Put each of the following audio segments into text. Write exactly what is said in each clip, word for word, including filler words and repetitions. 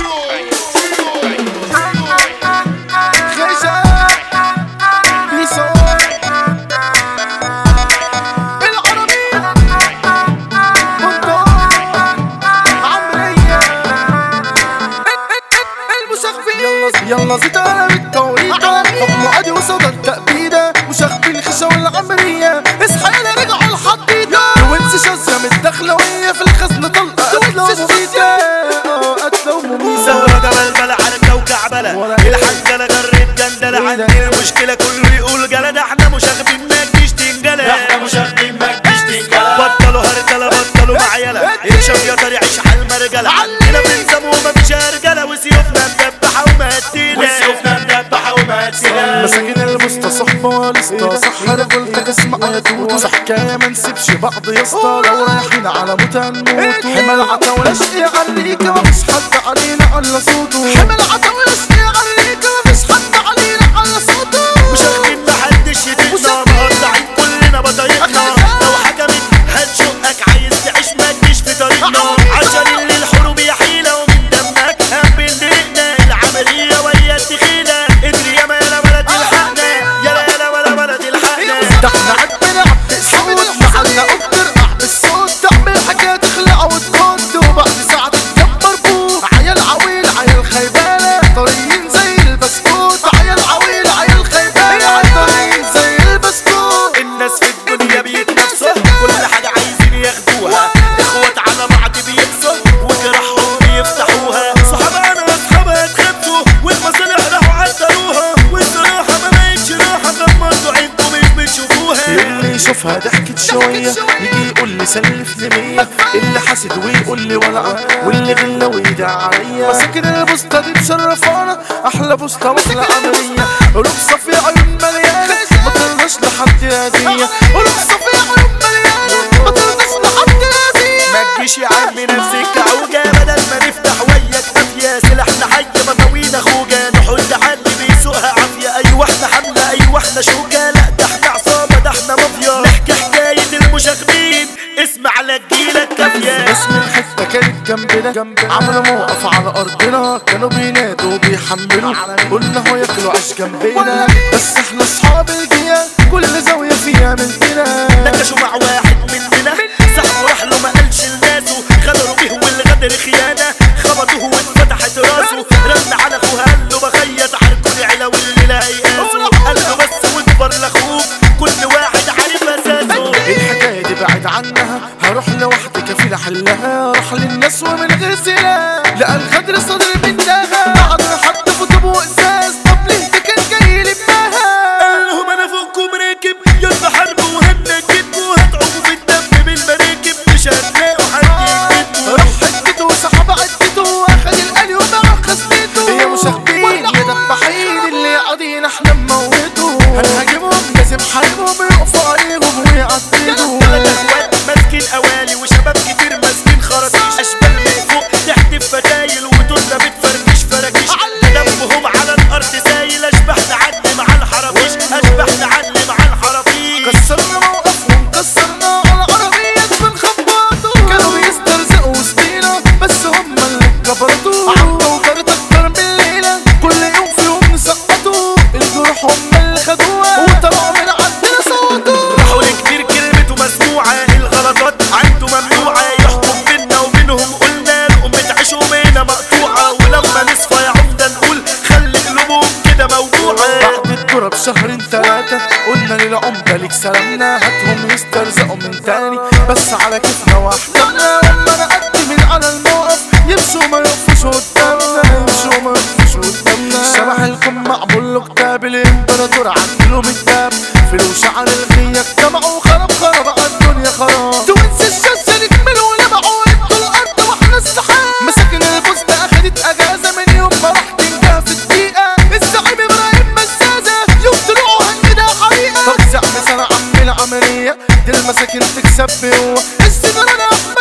يلا زيد انا بالتوريطة حكم عادي وصدر تأبيدة وشاغبين الخشة والعمرية اصحى يلا رجعوا الحطيطة وانسى شاذة متدخلوية في الخزنة طلقة قتلة ومميتة قتلة ومميتة ثورة جبل بلا عركة وكعبلة الحنجلة جريت جندلة عندنا المشكلة كله يقول جلد احنا مشاغبين ما تجيش تنجلة احنا مشاغبين ما تجيش تنجلة بطلوا هرجلة بطلوا معيلة الشاب يقدر يعيش على المرجلة عندنا بنزم ومفيش هرجلة وسيوفنا مدبحة ومهدينا وسيوفنا مدبحة ومهدينا مساكين المستصحبة لسه صح رجولتك اسمع يا توتو حكاية ما نسيبش بعض يا اسطى لو رايحين على موت هنموتو حمل عطا ولاشقي عليك مفيش حد علينا على صوته حمل عطا ولاشقي عليك مفيش حد علينا على صوته مشاغبين محدش يطيقنا مقطعين كلنا بطريقنا لو حكمت هتشقك عايز تعيش ما تجيش في طريقنا عشان اللي الحروب يا حيلة ومن دمك هبل دقنا العملية ويا التخينة ادري يا ما يا ولد الحقنا يا لا يا ولا ولد الحقنا ده احنا عدنا عبد الصوت محلنا اكتر قعد الصوت تعمل حاجة تخلع وتكون وبعد ساعة تتكبر بوك عيال عويل عيال خيبانة طريين زي البسكوت عيال عويل عيال خيبانة طريين زي البسكوت الناس في الدنيا بيتنافسوا كل حاجة عايزين ياخدوها اخوات على بعض بيقسوا وجراحهم بيفتحوها صحابنا واصحابها اتخبطوا والمصالح راحوا عدلوها والصراحة ما بقتش راحة غمضوا عينكم مش بتشوفوها اللي يشوفها ضحكت شوية يجي يقول لي سلفني مية اللي حاسد ويقول لي ولعة واللي غلى ويدع عليا مساكن البوسطة دي مشرفانا أحلى بوسطة وأحلى عملية قلوب صافية عيون مليانة ما ترضاش لحد هدية قلوب صافية عيون مليانة ما ترضاش لحد هدية ما تجيش يا عمي نفسك عوجة بدل ما نفتح وياك قافية سلاحنا حي مطاوينا خوجة نحط حد بيسوقها عافية أيوة احنا حملة أيوة احنا شوكة لا ده احنا عصابة ده احنا مافيا نحكي حكاية المشاغبين اسمع لا تجيلك كافية اسم الحتة كانت جنبنا عملوا موقف على أرضنا كانوا بينادوا وبيحملوا قلنا هو ياكلوا عيش جنبنا بس احنا أصحاب الجيال كل زاوية فيها مننا نكشوا مع واحد مننا سحبوا راح له ما قالش لناسه غدروا بيه والغدر خيانة خبطوه واتفتحت راسه رن على اخوه قال له بخيط عركوني علا واللي لا يقاسه قال له بس واكبر لاخوك كل واحد عارف اساسه الحكاية دي بعد عنها هروح لوحدي كفيل احلها راح للناس ومن غير سلاح لقى الغدر صدر منها بعد حط في طوب وازاز طب ليه ده كان جاي لبناها قال لهم انا فوقكم راكب يلا حاربوا وهنجدكوا هتعوموا في الدم بالمراكب مش هتلاقوا حد يجدكوا راح حدته وسحب عدته واخد القلي وباع خزنته يا مشاغبين يا دباحين اللي قاضيين احنا نموتوا هنهاجمهم لازم حاربهم يقفوا عليهم ويعدلوا تلات اخوات ماسكين قوالي وشباب كتير ماسكين خراطيش اشبال من فوق تحدف فتايل ودولنا بتفركش فراكيش دمهم على الارض سايل اشبح نعلم على الحرافيش اشبح نعلم على الحرافيش كسرنا موقفهم كسرنا على عربيات بنخبطوا كانوا بيسترزقوا وسطينا بس هم اللي كبرتوا عدوا وجرت اكتر من الليلة كل يوم فيهم نسقطوا الجروح هم اللي خدوها وطلعوا من عندنا صوتوا راحوا لكتير كلمته مسموعة الغلطات عنده ممنوعة يحكم بينا وبينهم قلنا لقوم بتعيشوا مينا مقطوعة ولما نصفى يا عمدة نقول خلي قلوبهم كده موجوعة بعد الدرة بشهرين تلاتة قلنا للعمدة ليك سلامنا هاتهم يسترزقوا من تاني بس على كيفنا واحتمنا لما نقدم من على الموقف يمشوا ما يقفوش قدامنا يمشوا ما يقفوش قدامنا شبح الكم معمول له كتاب الامبراطور عدلوا من الدم فلوس على الغية اجتمعوا خرب خرب على الدنيا خراب توانسي الشاشة نكملوا ولمعوا انتوا الارض واحنا السحاب مساكن البوسطة اخدت اجازة من يوم ما راح تنجح في الدقيقة الزعيم ابراهيم مزازة يوم طلعوا هنجدها حقيقة طب زعم سنة عم العملية دي المساكن تكسب بقوة السجارة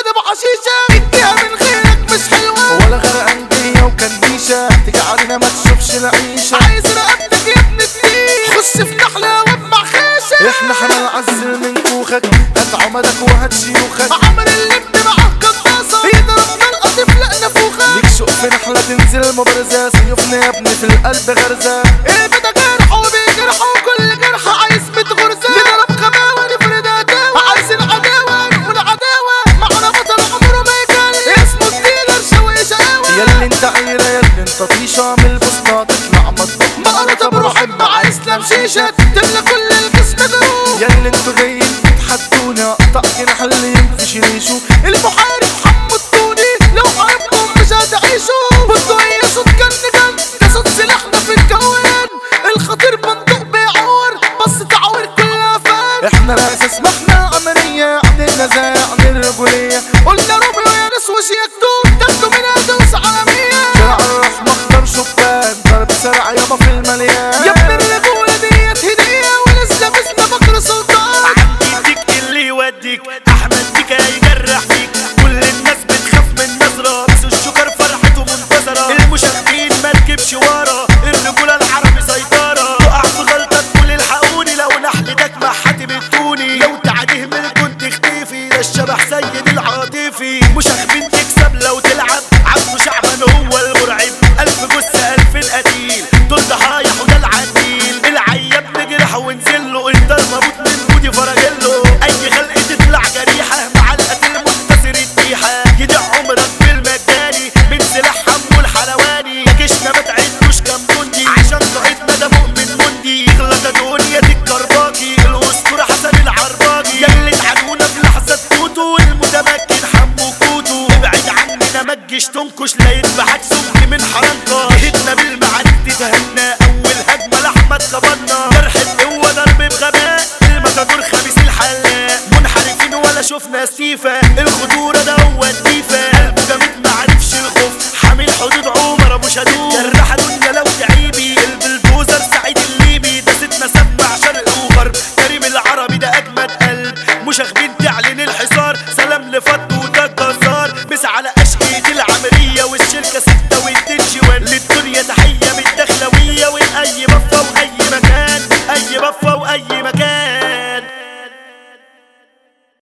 غرزة سيوفنا يا ابني في القلب غرزة. البدا جرح وبيجرح وكل جرح عايز ميت غرزة. نضرب خماوة نفرد عداوة عايز العداوة نقول عداوة. معنا بطل عمره ما يجري اسمه الديلر شوي شقاوة. ياللي انت عيرة ياللي انت طيشة من البسطة تطلع مطبخ. مقرطة بروح مع اسلام شيشة تملى كل الجسم دروب. ياللي انتوا جايين تتحدوني اقطع جناح اللي ينفش ريشه. المحارب حمو التوني لو حاربكم مش هتعيشوا. بصوا هي صوت كن جن ده صوت سلاحنا في الكوان. الخطير بندق بيعور بس تعور كلها فان. احنا الاساس ما احنا عملية عن النزاع عن الرجولية. قلنا روميو يا ناس وش يكتب تاخدوا منها دوس عالمية. شارع الرحمة اختار شبان ضرب سرع يابا في المليان. يا ابن الرجولة ديت هدية ولسه بسنا بكر سلطان. عندي اللي يوديك احمد بيك هيجرح فيك. كل الناس بتخاف من نظرة بس الشكر فرحته منتظرة. المشاغبين ما تجيبش ورا الرجولة العربي سيطرة. تقع في غلطة تقول الحقوني لو نحلتك ما هتبتوني. لو تعديه من كنت اختفي ده الشبح سيد العاطفي. مشاغبين تكسب لو تلعب عبده شعبان هو المرعب. ألف جثة ألفين قتيل دول ضحايا وده العديل. العياب نجرح ونزله انت المبوط من بودي فرجله. اي خلق تطلع جريحة مع القتل منتصر الديحة. يدع عمرك بالمجاني من سلاح حمو الحلواني. يكشنا ما تعدوش كام جندي عشان قائدنا ده مؤمن مندي. يغلط دنيا الكرباجي الاسطورة حسن العرباجي. ياللي اتعنونا في لحظة تموتوا المتمكن حمو كوتو. ابعد عننا ما تجيش تنكش لا يذبحك